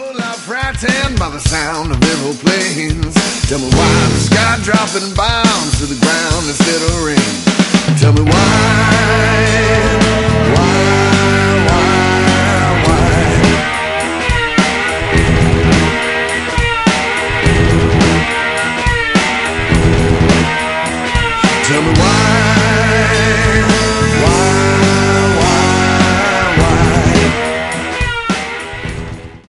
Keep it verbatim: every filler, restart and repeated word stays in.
People are frightened by the sound of aeroplanes. Tell me why the sky dropping bombs to the ground instead of rain. Tell me why, why, why, why? Tell me why.